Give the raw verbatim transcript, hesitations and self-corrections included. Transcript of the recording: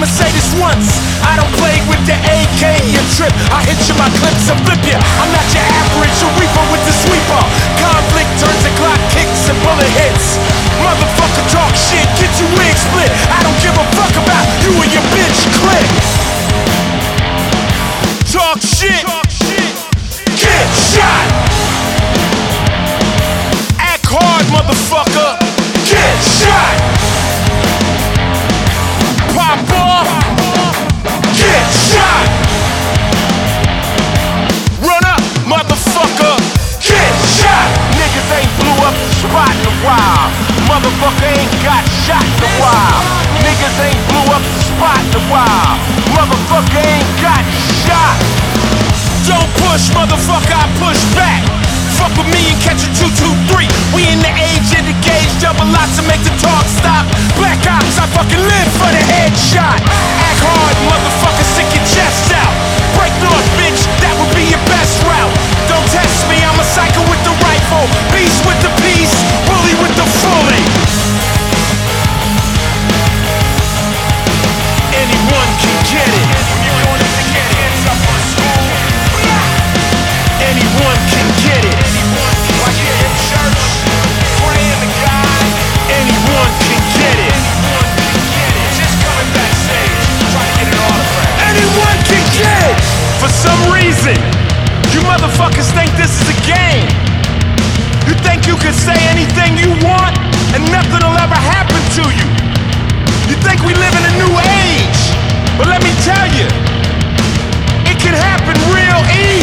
I'ma say this once, I don't play with the A K and trip. I hit you my clips and flip ya. I'm not your average reaper with the sweeper. Conflict turns to clock kicks and bullet hits. Motherfucker talk shit, get your wig split. I don't give a fuck about you and your bitch click. Talk shit, get shot. Act hard, motherfucker, get shot. Pop off, get shot. Run up, motherfucker, get shot. Niggas ain't blew up the spot in a while. Motherfucker ain't got shot in a while. Niggas ain't blew up the spot in a while. Motherfucker ain't got shot. Don't push, motherfucker, I push back. Fuck with me and catch a two two three. We in the age of the gauge, double lots to make the talk stop. Black ops, I fucking live for the headshot. Act hard, motherfucker, stick your chest out. Break north, bitch, that would be your best route. Don't test me, I'm a psycho with the rifle. Beast with the piece, bully with the fully. Anyone can get it. Anyone can get it. Like you're in church, praying to God. Anyone can get it. Just coming backstage, trying to get an autograph. Anyone can get it. For some reason, you motherfuckers think this is a game. You think you can say anything you want and nothing will ever happen to you. You think we live in a new age. But let me tell you, it can happen real easy.